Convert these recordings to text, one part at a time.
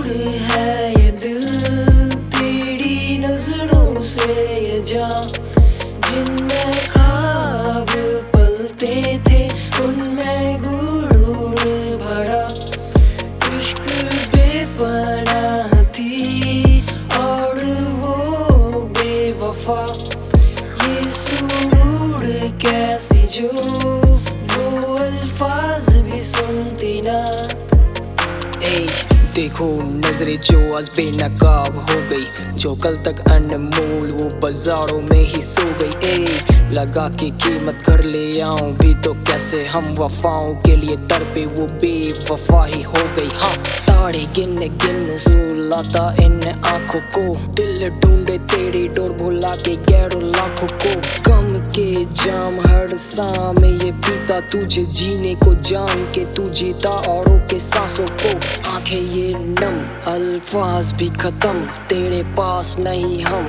मजबूर है ये दिल तेरी नजरों से ये जान, जिनमें ख्वाब पलते थे उनमें गुरूर भरा। इश्क बेपनाह थी और वो बेवफा, ये सुरूर कैसी जो वो अल्फाज भी सुनती ना। देखो नजरें जो आज बेनकाब हो गई, जो कल तक अनमोल वो बाजारों में ही सो गई। लगा के कीमत घर ले आऊं भी तो कैसे, हम वफाओं के लिए तड़पे वो बेवफा ही हो गई। हाँ ताड़े गिन गिन सुलाता इन आंखों को, दिल ढूंढे तेरी डोर भुला के गैरों लाखों को। गम के जाम हर सांस में ये पीता, तुझे जीने को जान के तू जीता औरों के सांसों को। आंखें ये नम अल्फाज भी खत्म, तेरे पास नहीं हम,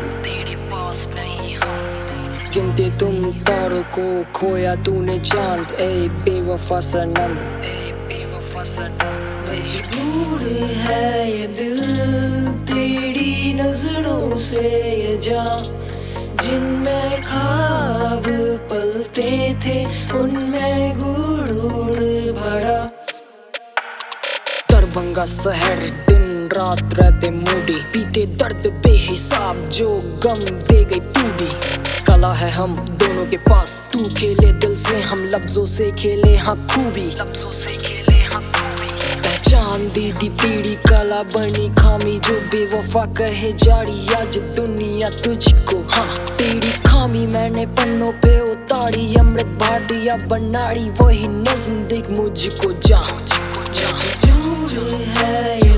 गिनते तुम तारों को खोया तूने चांद। ए बेवफा सनम, मजबूर है ये दिल तेरी नजरों से ये जान, जिनमें ख्वाब पलते थे उनमें गुरूर भरा। दरभंगा शहर दिन रात रहते मूडी, पीते दर्द बेहिसाब जो गम दे गई तू भी। कला है हम दोनों के पास, तू खेले दिल से हम लफ्जों से खेले हाँ खूबी। पहचान दी तेरी कला बनी खामी, जो बेवफा कहे जारी आज दुनिया तुझको। हाँ तेरी खामी मैंने पन्नों पे उतारी, अमृत भाटिया बनाड़ी वही नज्म दिख मुझको जा। मजबूर है